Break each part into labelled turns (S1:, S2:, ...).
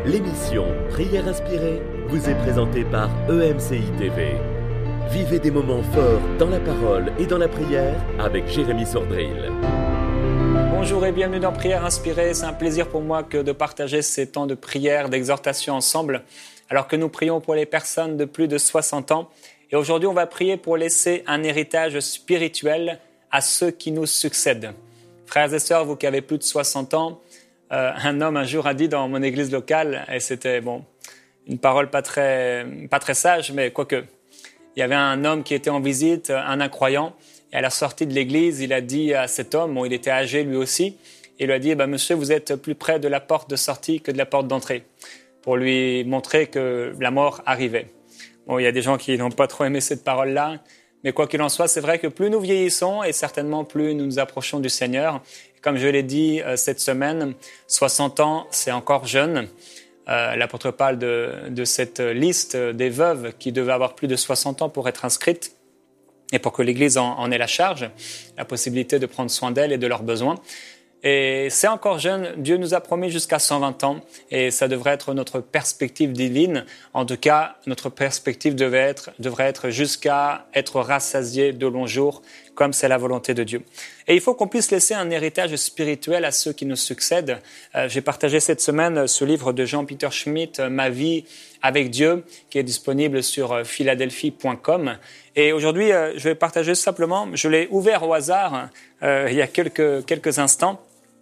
S1: L'émission Prière inspirée vous est présentée par EMCI TV. Vivez des moments forts dans la parole et dans la prière avec Jérémy Sordrill.
S2: Bonjour et bienvenue dans Prière inspirée. C'est un plaisir pour moi de partager ces temps de prière, d'exhortation ensemble, alors que nous prions pour les personnes de plus de 60 ans. Et aujourd'hui, on va prier pour laisser un héritage spirituel à ceux qui nous succèdent. Frères et sœurs, vous qui avez plus de 60 ans, un homme un jour a dit dans mon église locale, et c'était une parole pas très sage, mais quoique, il y avait un homme qui était en visite, un incroyant, et à la sortie de l'église, il a dit à cet homme, il était âgé lui aussi, il lui a dit, monsieur, vous êtes plus près de la porte de sortie que de la porte d'entrée, pour lui montrer que la mort arrivait. Il y a des gens qui n'ont pas trop aimé cette parole-là, mais quoi qu'il en soit, c'est vrai que plus nous vieillissons et certainement plus nous nous approchons du Seigneur. Comme je l'ai dit cette semaine, 60 ans, c'est encore jeune. L'apôtre parle de cette liste des veuves qui devaient avoir plus de 60 ans pour être inscrites et pour que l'Église en ait la charge, la possibilité de prendre soin d'elles et de leurs besoins. Et c'est encore jeune, Dieu nous a promis jusqu'à 120 ans et ça devrait être notre perspective divine. En tout cas, notre perspective devrait être jusqu'à être rassasié de longs jours, comme c'est la volonté de Dieu. Et il faut qu'on puisse laisser un héritage spirituel à ceux qui nous succèdent. J'ai partagé cette semaine ce livre de Jean-Peter Schmidt, Ma vie avec Dieu, qui est disponible sur philadelphie.com. Et aujourd'hui, je vais partager simplement, je l'ai ouvert au hasard il y a quelques instants.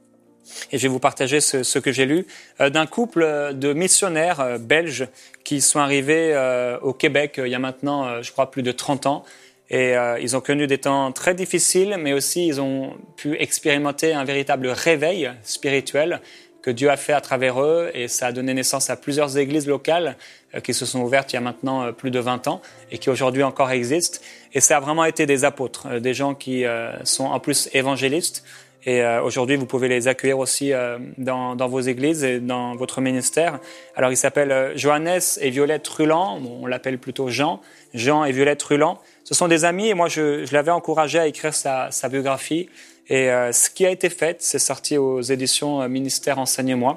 S2: Et je vais vous partager ce que j'ai lu d'un couple de missionnaires belges qui sont arrivés au Québec il y a maintenant, je crois, plus de 30 ans. Et ils ont connu des temps très difficiles, mais aussi ils ont pu expérimenter un véritable réveil spirituel que Dieu a fait à travers eux. Et ça a donné naissance à plusieurs églises locales qui se sont ouvertes il y a maintenant plus de 20 ans et qui aujourd'hui encore existent. Et ça a vraiment été des apôtres, des gens qui sont en plus évangélistes. Et aujourd'hui, vous pouvez les accueillir aussi dans vos églises et dans votre ministère. Alors, ils s'appellent Johannes et Violette Rulland. On l'appelle plutôt Jean et Violette Rulland. Ce sont des amis et moi, je l'avais encouragé à écrire sa biographie. Et ce qui a été fait, c'est sorti aux éditions Ministère Enseignez-moi.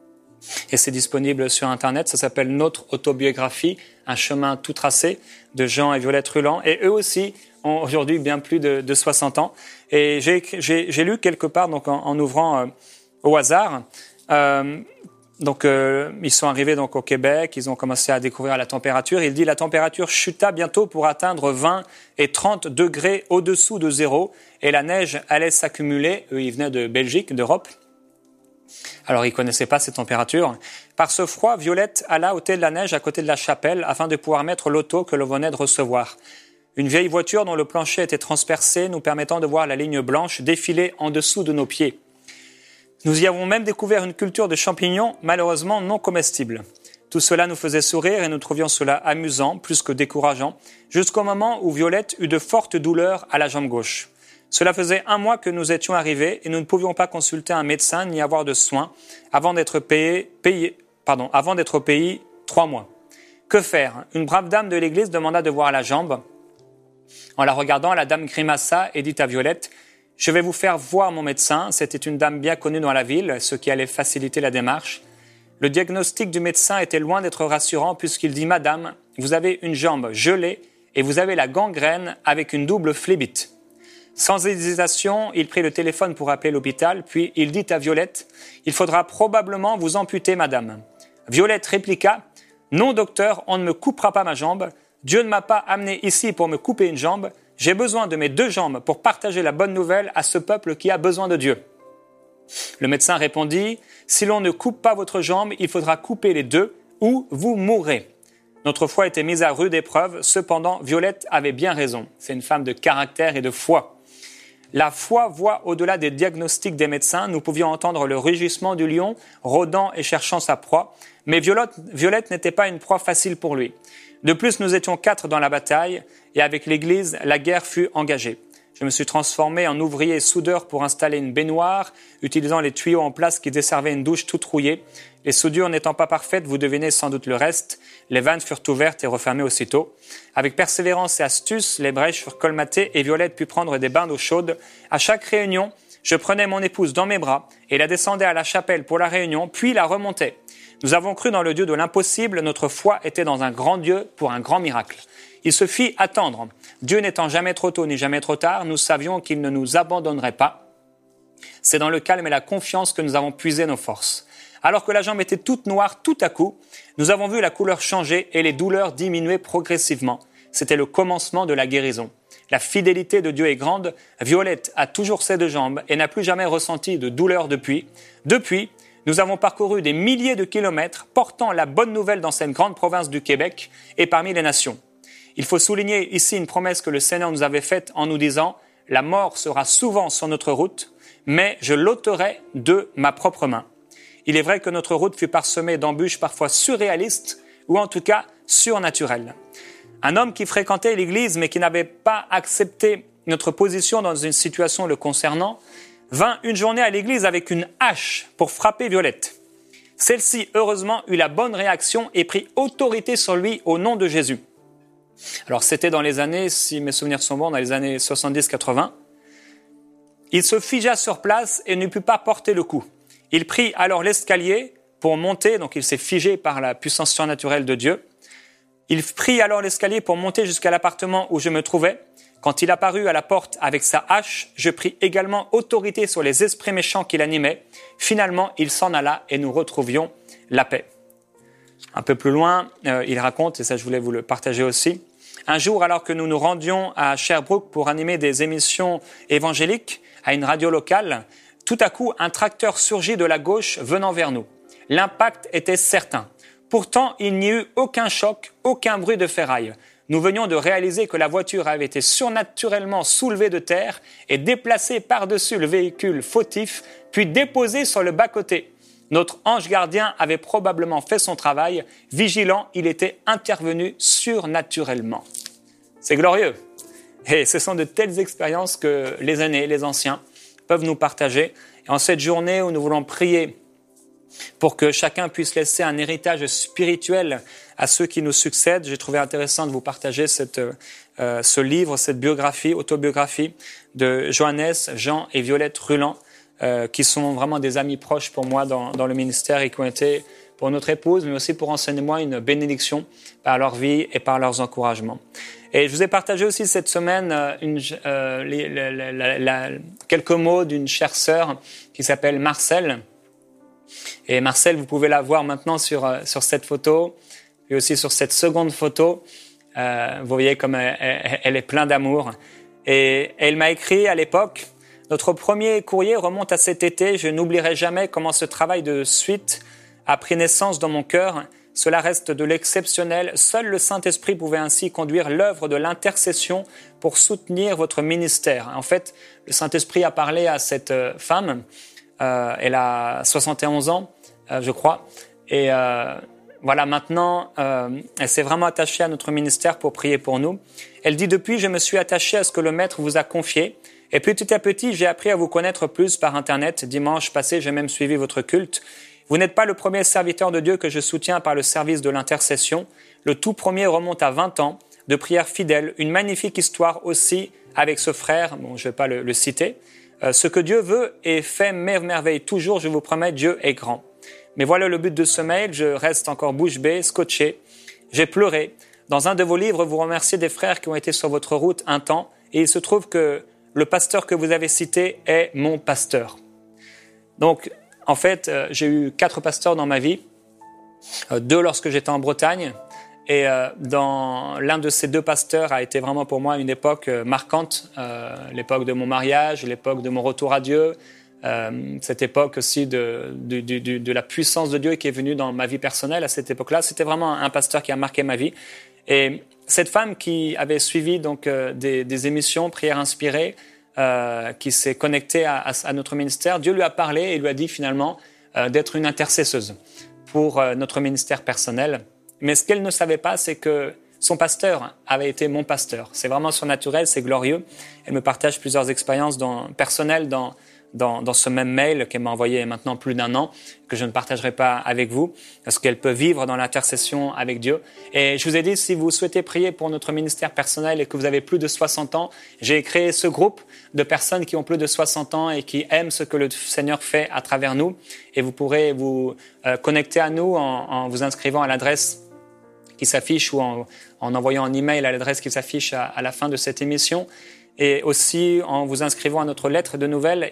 S2: Et c'est disponible sur Internet. Ça s'appelle Notre autobiographie, un chemin tout tracé de Jean et Violette Rulland. Et eux aussi ont aujourd'hui bien plus de 60 ans. Et j'ai lu quelque part, donc en ouvrant au hasard, ils sont arrivés donc au Québec, ils ont commencé à découvrir la température. Il dit la température chuta bientôt pour atteindre 20 et 30 degrés au-dessous de zéro et la neige allait s'accumuler. Eux, ils venaient de Belgique, d'Europe. Alors, ils connaissaient pas ces températures. Par ce froid, Violette alla ôter de la neige à côté de la chapelle afin de pouvoir mettre l'auto que l'on venait de recevoir. Une vieille voiture dont le plancher était transpercé, nous permettant de voir la ligne blanche défiler en dessous de nos pieds. Nous y avons même découvert une culture de champignons, malheureusement non comestibles. Tout cela nous faisait sourire et nous trouvions cela amusant, plus que décourageant, jusqu'au moment où Violette eut de fortes douleurs à la jambe gauche. Cela faisait 1 mois que nous étions arrivés et nous ne pouvions pas consulter un médecin ni avoir de soins avant d'être payés 3 mois. Que faire ? Une brave dame de l'église demanda de voir la jambe. En la regardant, la dame grimaça et dit à Violette « Je vais vous faire voir mon médecin ». C'était une dame bien connue dans la ville, ce qui allait faciliter la démarche. Le diagnostic du médecin était loin d'être rassurant puisqu'il dit « Madame, vous avez une jambe gelée et vous avez la gangrène avec une double phlébite ». Sans hésitation, il prit le téléphone pour appeler l'hôpital, puis il dit à Violette « Il faudra probablement vous amputer, madame ». Violette répliqua « Non, docteur, on ne me coupera pas ma jambe. Dieu ne m'a pas amené ici pour me couper une jambe. J'ai besoin de mes 2 jambes pour partager la bonne nouvelle à ce peuple qui a besoin de Dieu. » Le médecin répondit « Si l'on ne coupe pas votre jambe, il faudra couper les 2 ou vous mourrez. » Notre foi était mise à rude épreuve. Cependant, Violette avait bien raison. C'est une femme de caractère et de foi. La foi voit au-delà des diagnostics des médecins. Nous pouvions entendre le rugissement du lion, rôdant et cherchant sa proie. Mais Violette n'était pas une proie facile pour lui. De plus, nous étions 4 dans la bataille et avec l'Église, la guerre fut engagée. Je me suis transformé en ouvrier soudeur pour installer une baignoire, utilisant les tuyaux en place qui desservaient une douche toute rouillée. Les soudures n'étant pas parfaites, vous devinez sans doute le reste. Les vannes furent ouvertes et refermées aussitôt. Avec persévérance et astuce, les brèches furent colmatées et Violette put prendre des bains d'eau chaude. À chaque réunion, Je prenais mon épouse dans mes bras et la descendais à la chapelle pour la réunion, puis la remontais. Nous avons cru dans le Dieu de l'impossible, notre foi était dans un grand Dieu pour un grand miracle. Il se fit attendre. Dieu n'étant jamais trop tôt ni jamais trop tard, nous savions qu'il ne nous abandonnerait pas. C'est dans le calme et la confiance que nous avons puisé nos forces. Alors que la jambe était toute noire tout à coup, nous avons vu la couleur changer et les douleurs diminuer progressivement. C'était le commencement de la guérison. La fidélité de Dieu est grande. Violette a toujours ses deux jambes et n'a plus jamais ressenti de douleur depuis. Depuis, nous avons parcouru des milliers de kilomètres portant la bonne nouvelle dans cette grande province du Québec et parmi les nations. Il faut souligner ici une promesse que le Seigneur nous avait faite en nous disant « La mort sera souvent sur notre route, mais je l'ôterai de ma propre main. » Il est vrai que notre route fut parsemée d'embûches parfois surréalistes ou en tout cas surnaturelles. Un homme qui fréquentait l'Église mais qui n'avait pas accepté notre position dans une situation le concernant vint une journée à l'Église avec une hache pour frapper Violette. Celle-ci, heureusement, eut la bonne réaction et prit autorité sur lui au nom de Jésus. Alors c'était dans les années, si mes souvenirs sont bons, dans les années 70-80. Il se figea sur place et ne put pas porter le coup. Il prit alors l'escalier pour monter, donc il s'est figé par la puissance surnaturelle de Dieu. Il prit alors l'escalier pour monter jusqu'à l'appartement où je me trouvais. Quand il apparut à la porte avec sa hache, je pris également autorité sur les esprits méchants qui l'animaient. Finalement, il s'en alla et nous retrouvions la paix. Un peu plus loin, il raconte, et ça je voulais vous le partager aussi, un jour alors que nous nous rendions à Sherbrooke pour animer des émissions évangéliques à une radio locale, tout à coup un tracteur surgit de la gauche venant vers nous. L'impact était certain. Pourtant, il n'y eut aucun choc, aucun bruit de ferraille. Nous venions de réaliser que la voiture avait été surnaturellement soulevée de terre et déplacée par-dessus le véhicule fautif, puis déposée sur le bas-côté. Notre ange gardien avait probablement fait son travail. Vigilant, il était intervenu surnaturellement. C'est glorieux. Et ce sont de telles expériences que les aînés, les anciens, peuvent nous partager. Et en cette journée où nous voulons prier pour que chacun puisse laisser un héritage spirituel à ceux qui nous succèdent, j'ai trouvé intéressant de vous partager ce livre, cette biographie, autobiographie de Johannes, Jean et Violette Ruland, qui sont vraiment des amis proches pour moi dans le ministère et qui ont été pour notre épouse, mais aussi pour enseigner-moi une bénédiction par leur vie et par leurs encouragements. Et je vous ai partagé aussi cette semaine quelques mots d'une chère sœur qui s'appelle Marcel. Et Marcel, vous pouvez la voir maintenant sur cette photo, et aussi sur cette seconde photo. Vous voyez comme elle est pleine d'amour. Et elle m'a écrit à l'époque, notre premier courrier remonte à cet été. Je n'oublierai jamais comment ce travail de suite a pris naissance dans mon cœur. Cela reste de l'exceptionnel. Seul le Saint-Esprit pouvait ainsi conduire l'œuvre de l'intercession pour soutenir votre ministère. En fait, le Saint-Esprit a parlé à cette femme. Elle a 71 ans, je crois. Et voilà, maintenant, elle s'est vraiment attachée à notre ministère pour prier pour nous. Elle dit « Depuis, je me suis attachée à ce que le Maître vous a confié. Et petit à petit, j'ai appris à vous connaître plus par Internet. Dimanche passé, j'ai même suivi votre culte. Vous n'êtes pas le premier serviteur de Dieu que je soutiens par le service de l'intercession. Le tout premier remonte à 20 ans de prière fidèle. Une magnifique histoire aussi avec ce frère. Bon, je ne vais pas le citer. Ce que Dieu veut et fait merveille toujours, je vous promets, Dieu est grand. Mais voilà le but de ce mail, je reste encore bouche bée, scotché. J'ai pleuré. Dans un de vos livres, vous remerciez des frères qui ont été sur votre route un temps, et il se trouve que le pasteur que vous avez cité est mon pasteur. Donc, en fait, j'ai eu 4 pasteurs dans ma vie, 2 lorsque j'étais en Bretagne, et dans l'un de ces 2 pasteurs a été vraiment pour moi une époque marquante, l'époque de mon mariage, l'époque de mon retour à Dieu, cette époque aussi de la puissance de Dieu qui est venue dans ma vie personnelle à cette époque-là. C'était vraiment un pasteur qui a marqué ma vie. Et cette femme qui avait suivi donc des émissions Prières inspirées, qui s'est connectée à notre ministère, Dieu lui a parlé et lui a dit finalement d'être une intercesseuse pour notre ministère personnel. Mais ce qu'elle ne savait pas, c'est que son pasteur avait été mon pasteur. C'est vraiment surnaturel, c'est glorieux. Elle me partage plusieurs expériences personnelles dans dans ce même mail qu'elle m'a envoyé il y a maintenant plus d'1 an, que je ne partagerai pas avec vous, parce qu'elle peut vivre dans l'intercession avec Dieu. Et je vous ai dit, si vous souhaitez prier pour notre ministère personnel et que vous avez plus de 60 ans, j'ai créé ce groupe de personnes qui ont plus de 60 ans et qui aiment ce que le Seigneur fait à travers nous. Et vous pourrez vous connecter à nous en vous inscrivant à l'adresse qui s'affiche ou en envoyant un email à l'adresse qui s'affiche à la fin de cette émission. Et aussi en vous inscrivant à notre lettre de nouvelles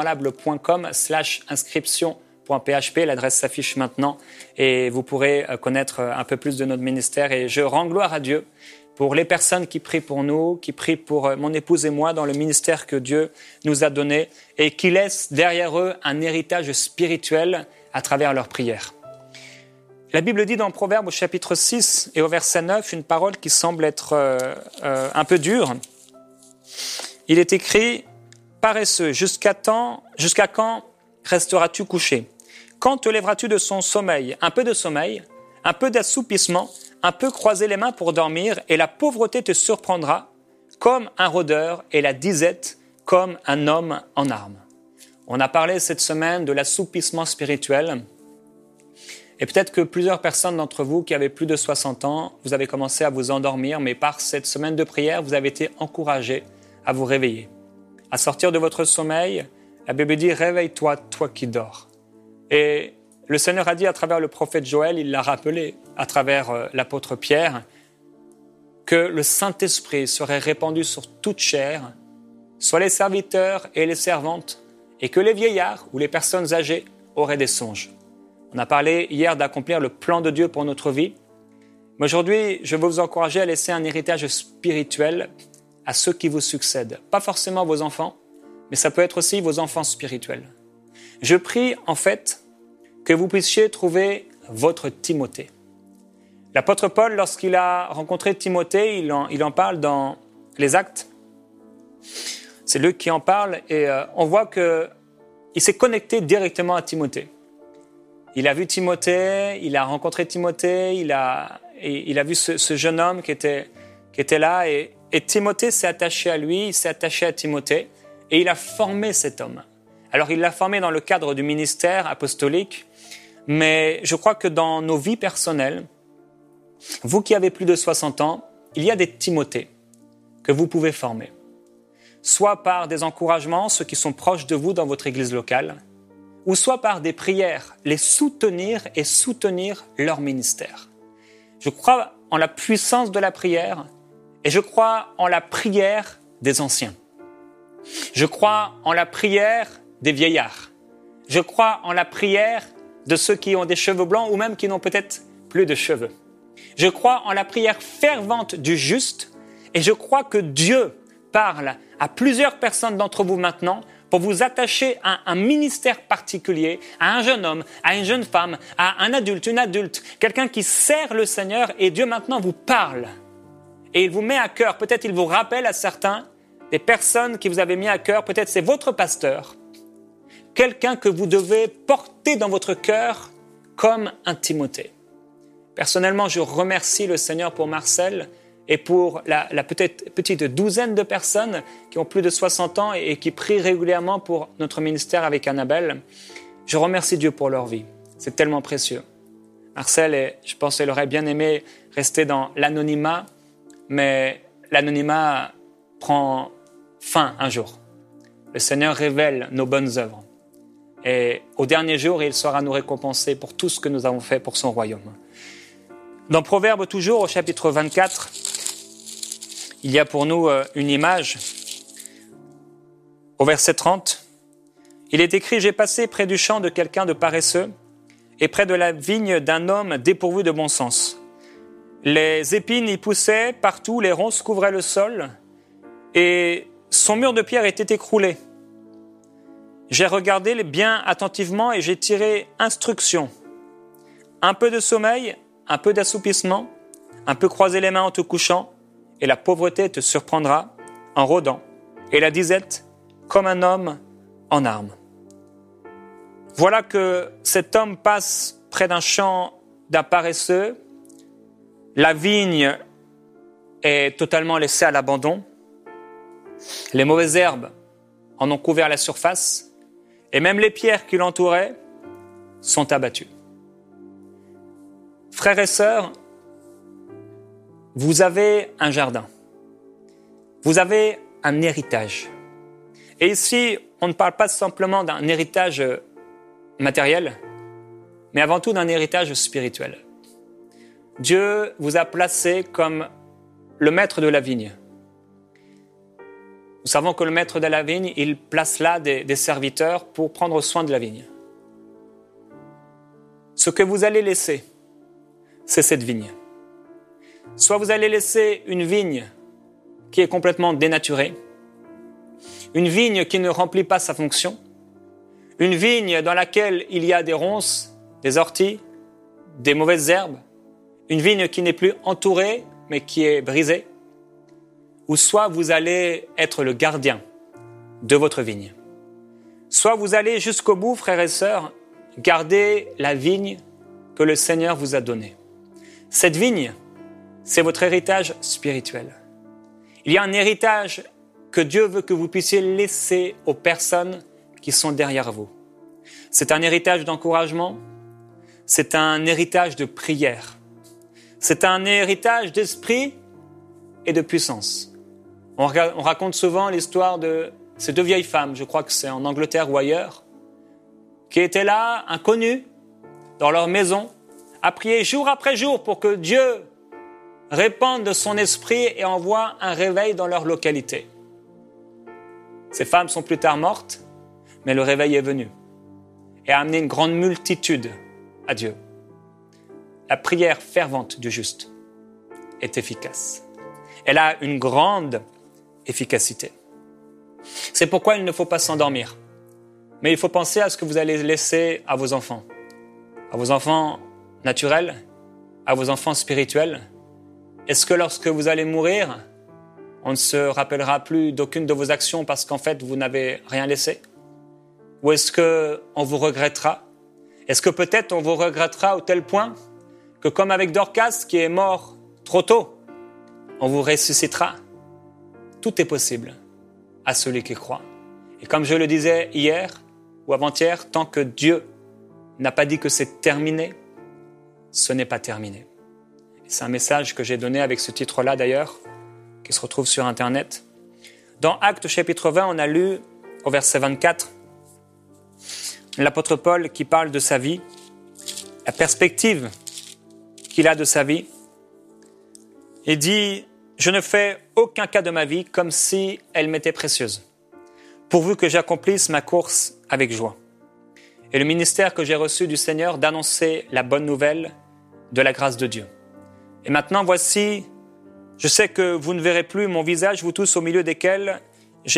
S2: inébranlable.com/inscription.php. L'adresse s'affiche maintenant et vous pourrez connaître un peu plus de notre ministère. Et je rends gloire à Dieu pour les personnes qui prient pour nous, qui prient pour mon épouse et moi dans le ministère que Dieu nous a donné et qui laissent derrière eux un héritage spirituel à travers leurs prières. La Bible dit dans Proverbes au chapitre 6 et au verset 9 une parole qui semble être un peu dure. Il est écrit « Paresseux, jusqu'à quand resteras-tu couché? Quand te lèveras-tu de son sommeil? Un peu de sommeil, un peu d'assoupissement, un peu croiser les mains pour dormir, et la pauvreté te surprendra comme un rôdeur et la disette comme un homme en armes. » On a parlé cette semaine de l'assoupissement spirituel. Et peut-être que plusieurs personnes d'entre vous qui avaient plus de 60 ans, vous avez commencé à vous endormir, mais par cette semaine de prière, vous avez été encouragés à vous réveiller, à sortir de votre sommeil. La Bible dit « Réveille-toi, toi qui dors ». Et le Seigneur a dit à travers le prophète Joël, il l'a rappelé à travers l'apôtre Pierre, que le Saint-Esprit serait répandu sur toute chair, soit les serviteurs et les servantes, et que les vieillards ou les personnes âgées auraient des songes. On a parlé hier d'accomplir le plan de Dieu pour notre vie. Mais aujourd'hui, je veux vous encourager à laisser un héritage spirituel à ceux qui vous succèdent. Pas forcément vos enfants, mais ça peut être aussi vos enfants spirituels. Je prie en fait que vous puissiez trouver votre Timothée. L'apôtre Paul, lorsqu'il a rencontré Timothée, il en parle dans les Actes. C'est Luc qui en parle et on voit qu'il s'est connecté directement à Timothée. Il a vu Timothée, il a rencontré Timothée, il a vu ce jeune homme qui était là et Timothée s'est attaché à lui, il s'est attaché à Timothée et il a formé cet homme. Alors il l'a formé dans le cadre du ministère apostolique, mais je crois que dans nos vies personnelles, vous qui avez plus de 60 ans, il y a des Timothées que vous pouvez former. Soit par des encouragements, ceux qui sont proches de vous dans votre église locale, ou soit par des prières, les soutenir et soutenir leur ministère. Je crois en la puissance de la prière et je crois en la prière des anciens. Je crois en la prière des vieillards. Je crois en la prière de ceux qui ont des cheveux blancs ou même qui n'ont peut-être plus de cheveux. Je crois en la prière fervente du juste et je crois que Dieu parle à plusieurs personnes d'entre vous maintenant pour vous attacher à un ministère particulier, à un jeune homme, à une jeune femme, à un adulte, une adulte, quelqu'un qui sert le Seigneur et Dieu maintenant vous parle. Et il vous met à cœur, peut-être il vous rappelle à certains, des personnes qui vous avez mis à cœur, peut-être c'est votre pasteur, quelqu'un que vous devez porter dans votre cœur comme un Timothée. Personnellement, je remercie le Seigneur pour Marcel et pour la peut-être petite douzaine de personnes qui ont plus de 60 ans et qui prient régulièrement pour notre ministère avec Annabelle. Je remercie Dieu pour leur vie. C'est tellement précieux. Marcel, je pense qu'elle aurait bien aimé rester dans l'anonymat, mais l'anonymat prend fin un jour. Le Seigneur révèle nos bonnes œuvres. Et au dernier jour, il saura nous récompenser pour tout ce que nous avons fait pour son royaume. Dans Proverbes, toujours au chapitre 24, il y a pour nous une image. Au verset 30, il est écrit « J'ai passé près du champ de quelqu'un de paresseux et près de la vigne d'un homme dépourvu de bon sens. Les épines y poussaient partout, les ronces couvraient le sol et son mur de pierre était écroulé. J'ai regardé bien attentivement et j'ai tiré instruction. Un peu de sommeil, un peu d'assoupissement, un peu croiser les mains en te couchant, et la pauvreté te surprendra en rôdant, et la disette comme un homme en armes. » Voilà que cet homme passe près d'un champ d'un paresseux. La vigne est totalement laissée à l'abandon. Les mauvaises herbes en ont couvert la surface. Et même les pierres qui l'entouraient sont abattues. Frères et sœurs, vous avez un jardin. Vous avez un héritage. Et ici, on ne parle pas simplement d'un héritage matériel, mais avant tout d'un héritage spirituel. Dieu vous a placé comme le maître de la vigne. Nous savons que le maître de la vigne, il place là des serviteurs pour prendre soin de la vigne. Ce que vous allez laisser, c'est cette vigne. Soit vous allez laisser une vigne qui est complètement dénaturée, une vigne qui ne remplit pas sa fonction, une vigne dans laquelle il y a des ronces, des orties, des mauvaises herbes, une vigne qui n'est plus entourée mais qui est brisée, ou soit vous allez être le gardien de votre vigne. Soit vous allez jusqu'au bout, frères et sœurs, garder la vigne que le Seigneur vous a donnée. Cette vigne, c'est votre héritage spirituel. Il y a un héritage que Dieu veut que vous puissiez laisser aux personnes qui sont derrière vous. C'est un héritage d'encouragement, c'est un héritage de prière, c'est un héritage d'esprit et de puissance. On raconte souvent l'histoire de ces deux vieilles femmes, je crois que c'est en Angleterre ou ailleurs, qui étaient là, inconnues, dans leur maison, à prier jour après jour pour que Dieu répande de son esprit et envoie un réveil dans leur localité. Ces femmes sont plus tard mortes, mais le réveil est venu et a amené une grande multitude à Dieu. La prière fervente du juste est efficace. Elle a une grande efficacité. C'est pourquoi il ne faut pas s'endormir. Mais il faut penser à ce que vous allez laisser à vos enfants naturels, à vos enfants spirituels. Est-ce que lorsque vous allez mourir, on ne se rappellera plus d'aucune de vos actions parce qu'en fait, vous n'avez rien laissé? Ou est-ce qu'on vous regrettera? Est-ce que peut-être on vous regrettera au tel point que comme avec Dorcas qui est mort trop tôt, on vous ressuscitera? Tout est possible à celui qui croit. Et comme je le disais hier ou avant-hier, tant que Dieu n'a pas dit que c'est terminé, ce n'est pas terminé. Et c'est un message que j'ai donné avec ce titre-là d'ailleurs, qui se retrouve sur Internet. Dans Actes chapitre 20, on a lu au verset 24, l'apôtre Paul qui parle de sa vie, la perspective qu'il a de sa vie. Il dit « Je ne fais aucun cas de ma vie comme si elle m'était précieuse, pourvu que j'accomplisse ma course avec joie. Et le ministère que j'ai reçu du Seigneur d'annoncer la bonne nouvelle de la grâce de Dieu. Et maintenant, voici, je sais que vous ne verrez plus mon visage, vous tous au milieu desquels j'ai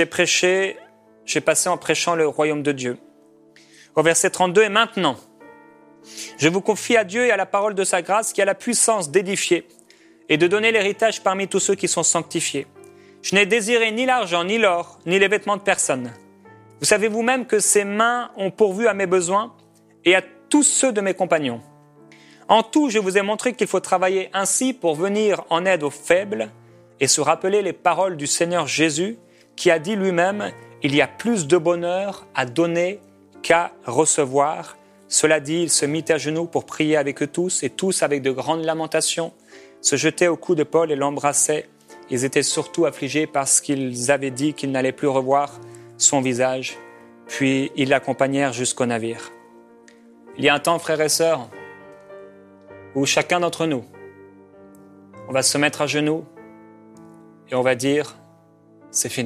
S2: passé en prêchant le royaume de Dieu. » Au verset 32, « Et maintenant, je vous confie à Dieu et à la parole de sa grâce qui a la puissance d'édifier et de donner l'héritage parmi tous ceux qui sont sanctifiés. Je n'ai désiré ni l'argent, ni l'or, ni les vêtements de personne. Vous savez vous-même que ces mains ont pourvu à mes besoins et à tous ceux de mes compagnons. En tout, je vous ai montré qu'il faut travailler ainsi pour venir en aide aux faibles et se rappeler les paroles du Seigneur Jésus qui a dit lui-même « Il y a plus de bonheur à donner qu'à recevoir. » Cela dit, il se mit à genoux pour prier avec eux tous, et tous, avec de grandes lamentations, se jetaient au cou de Paul et l'embrassaient. Ils étaient surtout affligés parce qu'ils avaient dit qu'ils n'allaient plus revoir son visage. Puis ils l'accompagnèrent jusqu'au navire. Il y a un temps, frères et sœurs, où chacun d'entre nous, on va se mettre à genoux et on va dire « c'est fini ».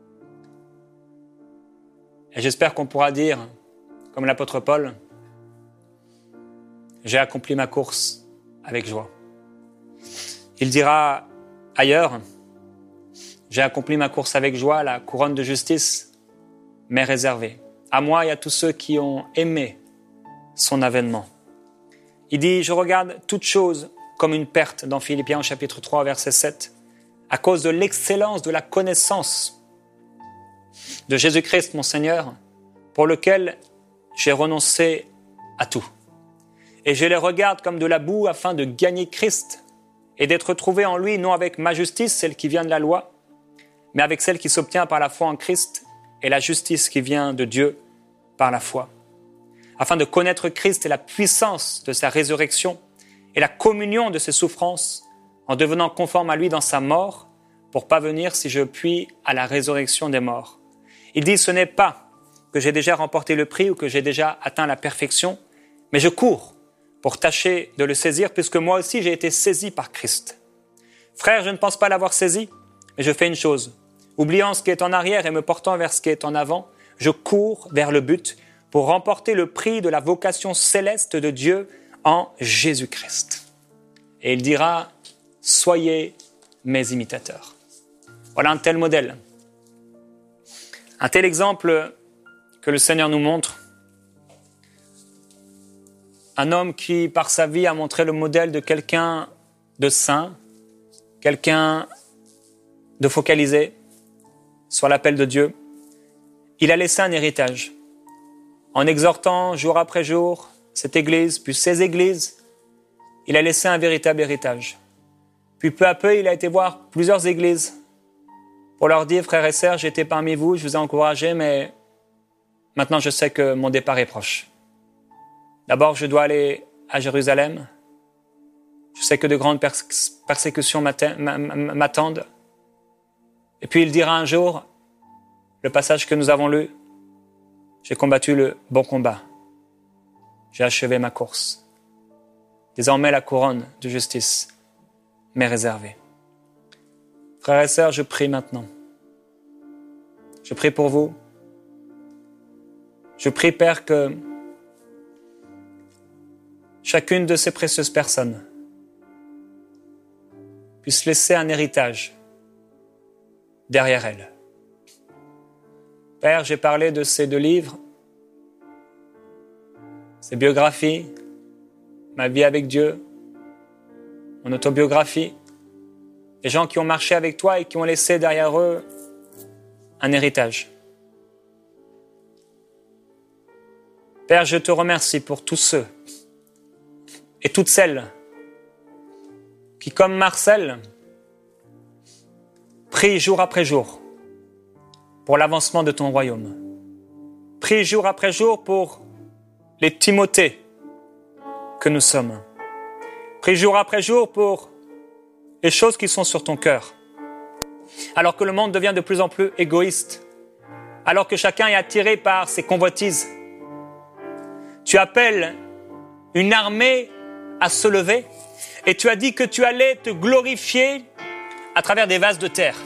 S2: Et j'espère qu'on pourra dire, comme l'apôtre Paul, « j'ai accompli ma course avec joie ». Il dira ailleurs, « j'ai accompli ma course avec joie, la couronne de justice m'est réservée, à moi et à tous ceux qui ont aimé son avènement ». Il dit, je regarde toute chose comme une perte dans Philippiens chapitre 3, verset 7, à cause de l'excellence de la connaissance de Jésus-Christ, mon Seigneur, pour lequel j'ai renoncé à tout. Et je les regarde comme de la boue afin de gagner Christ et d'être trouvé en lui, non avec ma justice, celle qui vient de la loi, mais avec celle qui s'obtient par la foi en Christ et la justice qui vient de Dieu par la foi, afin de connaître Christ et la puissance de sa résurrection et la communion de ses souffrances, en devenant conforme à lui dans sa mort, pour parvenir, si je puis, à la résurrection des morts. Il dit, ce n'est pas que j'ai déjà remporté le prix ou que j'ai déjà atteint la perfection, mais je cours pour tâcher de le saisir, puisque moi aussi j'ai été saisi par Christ. Frère, je ne pense pas l'avoir saisi, mais je fais une chose. Oubliant ce qui est en arrière et me portant vers ce qui est en avant, je cours vers le but pour remporter le prix de la vocation céleste de Dieu en Jésus-Christ. Et il dira, soyez mes imitateurs. Voilà un tel modèle, un tel exemple que le Seigneur nous montre. Un homme qui, par sa vie, a montré le modèle de quelqu'un de saint, quelqu'un de focalisé sur l'appel de Dieu. Il a laissé un héritage. En exhortant jour après jour cette église, puis ces églises, il a laissé un véritable héritage. Puis peu à peu, il a été voir plusieurs églises pour leur dire, frères et sœurs, j'étais parmi vous, je vous ai encouragés, mais maintenant je sais que mon départ est proche. D'abord, je dois aller à Jérusalem. Je sais que de grandes persécutions m'attendent. Et puis il dira un jour, le passage que nous avons lu, j'ai combattu le bon combat. J'ai achevé ma course. Désormais, la couronne de justice m'est réservée. Frères et sœurs, je prie maintenant. Je prie pour vous. Je prie, Père, que chacune de ces précieuses personnes puisse laisser un héritage derrière elle. Père, j'ai parlé de ces 2 livres, ces biographies, ma vie avec Dieu, mon autobiographie, des gens qui ont marché avec toi et qui ont laissé derrière eux un héritage. Père, je te remercie pour tous ceux et toutes celles qui, comme Marcel, prient jour après jour pour l'avancement de ton royaume. Prie jour après jour pour les Timothées que nous sommes. Prie jour après jour pour les choses qui sont sur ton cœur. Alors que le monde devient de plus en plus égoïste, alors que chacun est attiré par ses convoitises, tu appelles une armée à se lever et tu as dit que tu allais te glorifier à travers des vases de terre.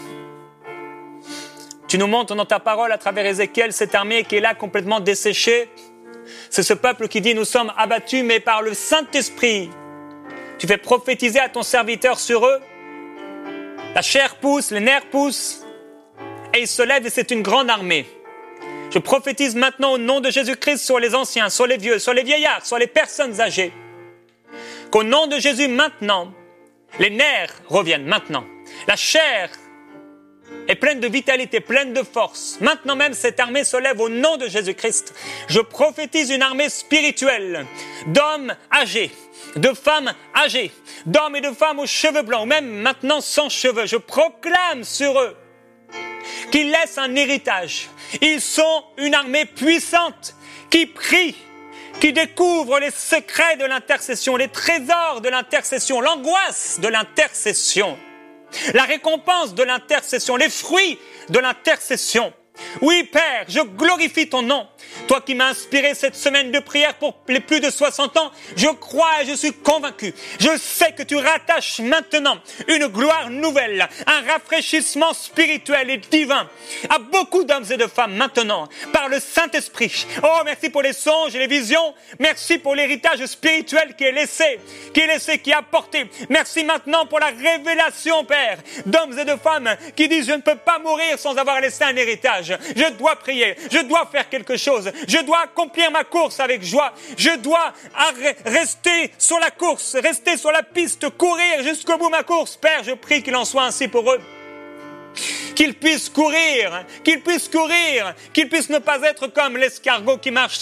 S2: Tu nous montres dans ta parole à travers Ézéchiel cette armée qui est là complètement desséchée. C'est ce peuple qui dit nous sommes abattus, mais par le Saint-Esprit, tu fais prophétiser à ton serviteur sur eux. La chair pousse, les nerfs poussent et ils se lèvent et c'est une grande armée. Je prophétise maintenant au nom de Jésus-Christ sur les anciens, sur les vieux, sur les vieillards, sur les personnes âgées. Qu'au nom de Jésus maintenant, les nerfs reviennent maintenant. La chair est pleine de vitalité, pleine de force. Maintenant même, cette armée se lève au nom de Jésus-Christ. Je prophétise une armée spirituelle d'hommes âgés, de femmes âgées, d'hommes et de femmes aux cheveux blancs, ou même maintenant sans cheveux. Je proclame sur eux qu'ils laissent un héritage. Ils sont une armée puissante qui prie, qui découvre les secrets de l'intercession, les trésors de l'intercession, l'angoisse de l'intercession, la récompense de l'intercession, les fruits de l'intercession. Oui, Père, je glorifie ton nom. Toi qui m'as inspiré cette semaine de prière pour les plus de 60 ans, je crois et je suis convaincu. Je sais que tu rattaches maintenant une gloire nouvelle, un rafraîchissement spirituel et divin à beaucoup d'hommes et de femmes maintenant, par le Saint-Esprit. Oh, merci pour les songes et les visions. Merci pour l'héritage spirituel qui est laissé, qui est apporté. Merci maintenant pour la révélation, Père, d'hommes et de femmes qui disent je ne peux pas mourir sans avoir laissé un héritage. Je dois prier, je dois faire quelque chose, je dois accomplir ma course avec joie, je dois rester sur la course, rester sur la piste, courir jusqu'au bout de ma course. Père, je prie qu'il en soit ainsi pour eux. Qu'ils puissent courir, qu'ils puissent ne pas être comme l'escargot qui marche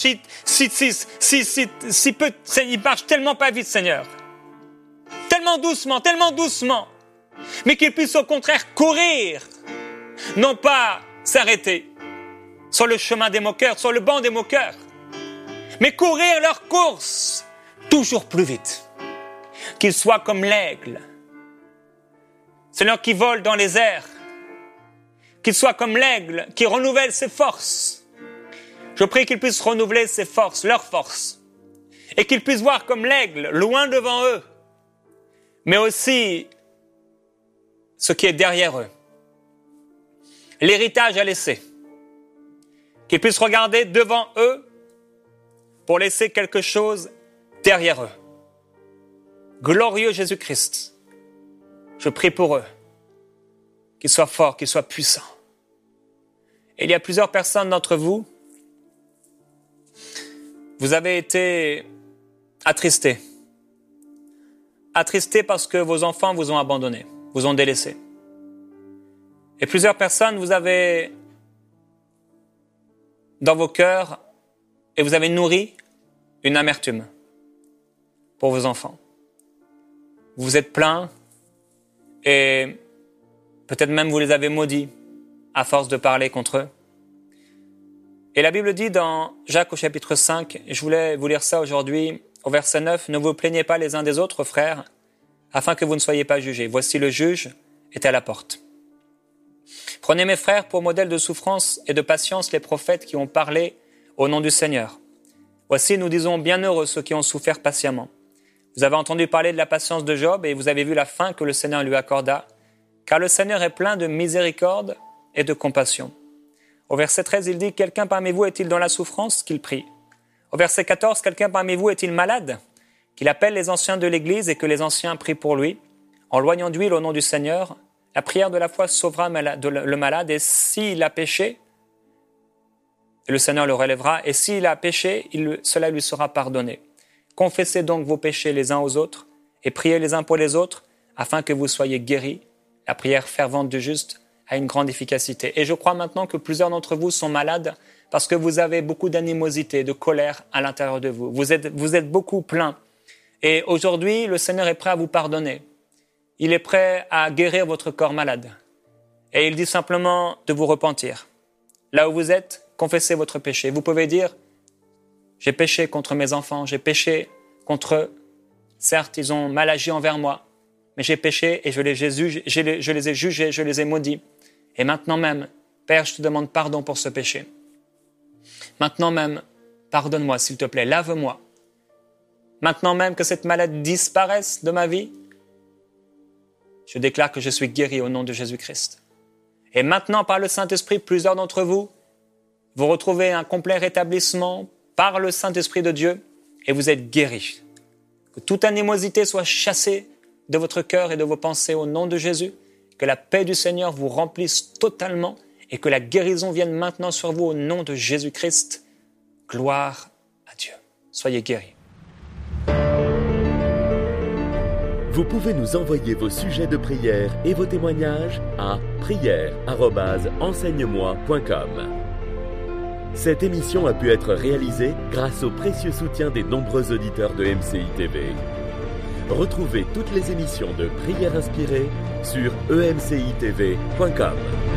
S2: si peu, il marche tellement pas vite, Seigneur. Tellement doucement, mais qu'ils puissent au contraire courir, non pas s'arrêter, sur le chemin des moqueurs, sur le banc des moqueurs, mais courir leur course toujours plus vite. Qu'ils soient comme l'aigle, Seigneur, qui vole dans les airs, qu'ils soient comme l'aigle qui renouvelle ses forces. Je prie qu'ils puissent renouveler ses forces, leurs forces, et qu'ils puissent voir comme l'aigle, loin devant eux, mais aussi ce qui est derrière eux. L'héritage à laisser. Qu'ils puissent regarder devant eux pour laisser quelque chose derrière eux. Glorieux Jésus-Christ, je prie pour eux, qu'ils soient forts, qu'ils soient puissants. Et il y a plusieurs personnes d'entre vous, vous avez été attristés. Attristés parce que vos enfants vous ont abandonné, vous ont délaissé. Et plusieurs personnes, vous avez dans vos cœurs, et vous avez nourri une amertume pour vos enfants. Vous vous êtes plaints et peut-être même vous les avez maudits à force de parler contre eux. Et la Bible dit dans Jacques au chapitre 5, et je voulais vous lire ça aujourd'hui, au verset 9, « Ne vous plaignez pas les uns des autres, frères, afin que vous ne soyez pas jugés. Voici le juge est à la porte. Prenez mes frères pour modèle de souffrance et de patience les prophètes qui ont parlé au nom du Seigneur. Voici, nous disons, bienheureux ceux qui ont souffert patiemment. Vous avez entendu parler de la patience de Job et vous avez vu la fin que le Seigneur lui accorda, car le Seigneur est plein de miséricorde et de compassion. » Au verset 13, il dit « Quelqu'un parmi vous est-il dans la souffrance? Qu'il prie. » Au verset 14, « Quelqu'un parmi vous est-il malade? Qu'il appelle les anciens de l'Église et que les anciens prient pour lui, en loignant d'huile au nom du Seigneur. La prière de la foi sauvera le malade, et s'il a péché, le Seigneur le relèvera, et s'il a péché, cela lui sera pardonné. Confessez donc vos péchés les uns aux autres, et priez les uns pour les autres, afin que vous soyez guéris. La prière fervente du juste a une grande efficacité. Et je crois maintenant que plusieurs d'entre vous sont malades parce que vous avez beaucoup d'animosité, de colère à l'intérieur de vous. Vous êtes beaucoup plein. Et aujourd'hui, le Seigneur est prêt à vous pardonner. Il est prêt à guérir votre corps malade. Et il dit simplement de vous repentir. Là où vous êtes, confessez votre péché. Vous pouvez dire, j'ai péché contre mes enfants, j'ai péché contre eux. Certes, ils ont mal agi envers moi, mais j'ai péché et je les ai jugés, je les ai maudits. Et maintenant même, Père, je te demande pardon pour ce péché. Maintenant même, pardonne-moi s'il te plaît, lave-moi. Maintenant même que cette maladie disparaisse de ma vie, je déclare que je suis guéri au nom de Jésus-Christ. Et maintenant, par le Saint-Esprit, plusieurs d'entre vous, vous retrouvez un complet rétablissement par le Saint-Esprit de Dieu et vous êtes guéris. Que toute animosité soit chassée de votre cœur et de vos pensées au nom de Jésus. Que la paix du Seigneur vous remplisse totalement et que la guérison vienne maintenant sur vous au nom de Jésus-Christ. Gloire à Dieu. Soyez guéris.
S1: Vous pouvez nous envoyer vos sujets de prière et vos témoignages à prière@enseigne-moi.com. Cette émission a pu être réalisée grâce au précieux soutien des nombreux auditeurs de MCI TV. Retrouvez toutes les émissions de Prière Inspirée sur emcitv.com.